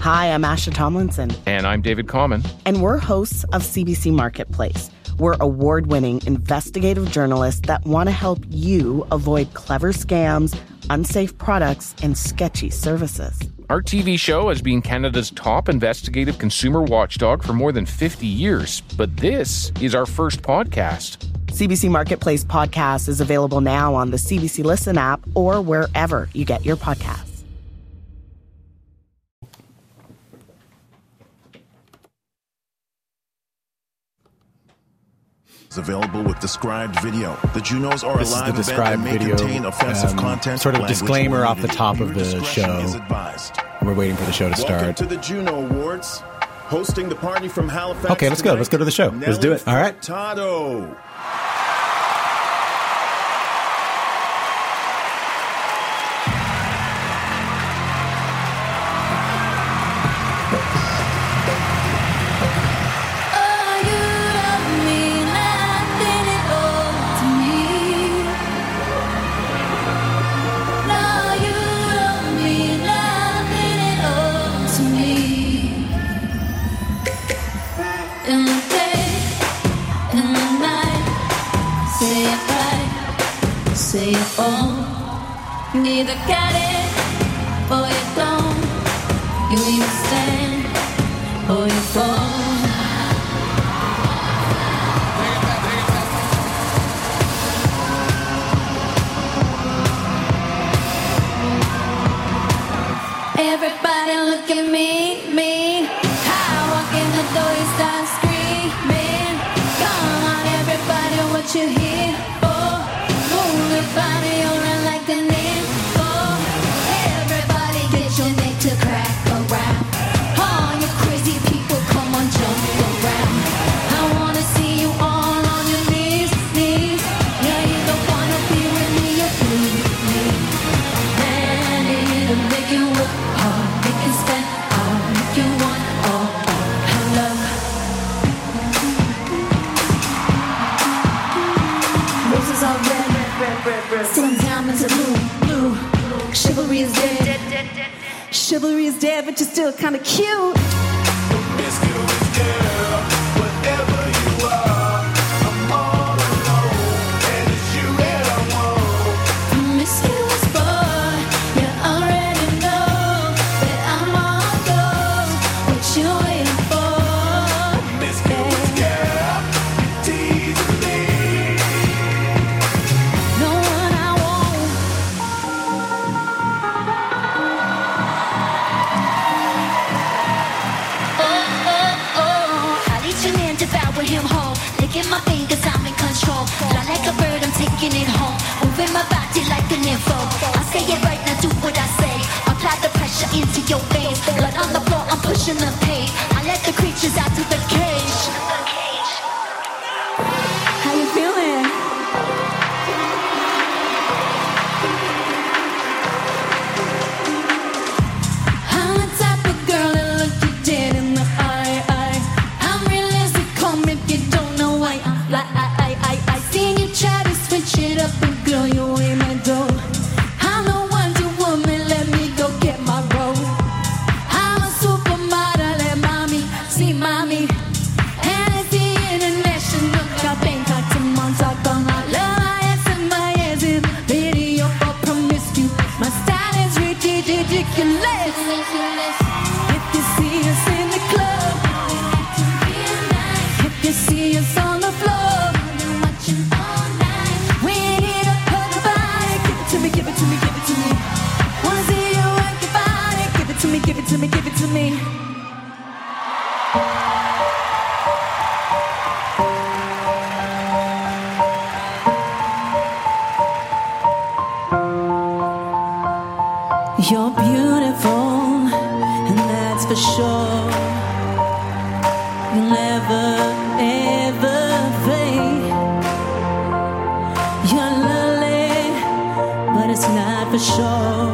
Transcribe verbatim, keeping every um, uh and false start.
Hi, I'm Asha Tomlinson. And I'm David Common. And we're hosts of C B C Marketplace. We're award-winning investigative journalists that want to help you avoid clever scams, unsafe products, and sketchy services. Our T V show has been Canada's top investigative consumer watchdog for more than fifty years, but this is our first podcast. C B C Marketplace podcast is available now on the C B C Listen app or wherever you get your podcasts. Available with described video. The Junos are this a live is the described event that may video, contain offensive um, content. sort of disclaimer off the top of the show. We're waiting for the show to start. Welcome to the Juno Awards. Hosting the party from Halifax. Okay, let's tonight, go. Let's go to the show. Nelly Let's do it. All right. Furtado. Say it all. You neither got it or you don't. You either stand or you fall. Everybody look at me, me. I walk in the door, you start screaming. Come on, everybody, what you here for? Move your body around like an info. Everybody get your neck to crack around. All you crazy people, come on, jump around. I wanna see you all on your knees, knees. Yeah, you don't wanna be with me, you feel me. Man, it'll make you work hard, make you spend all, make you want all, all love. Roses are red, red, red, red. Sundown into blue, blue. Chivalry is dead. Chivalry is dead, but you're still kinda cute. Promiscuous girl, whatever you are, I'm all alone, and it's you that I want. Promiscuous boy, you already know that I'm all yours. What you waiting for? Promiscuous girl, teasing me. No one I want. Oh, oh, oh. I lead you in, devour him whole. Licking my fingers, I'm in control. Fly like a bird, I'm taking it home. Moving my body like an info. I say it right now, do what I say. Apply the pressure into your veins. Blood on the floor, I'm pushing the pain. I let the creatures out to the cage. How you feeling? I'm the type of girl that look you dead in the eye. eye. I'm realistic, come if you don't know why I'm fly. I, I, I, I seen you try to switch it up, but girl, you ain't my dough. I'm the Wonder Woman, let me go get my role. I'm a supermodel, let mommy see mommy. And it's the international, got Bangkok to Montauk on my love. I answer my yes in video for promiscuous. My style is ridiculous. If you see us in the club, if you see us on the floor, we ain't here to hurt nobody. Give it to me, give it to me, give it to me. Wanna see you work your body. Give it to me, give it to me, give it to me. You're beautiful, and that's for sure. You'll never, ever fade. You're lovely, but it's not for sure.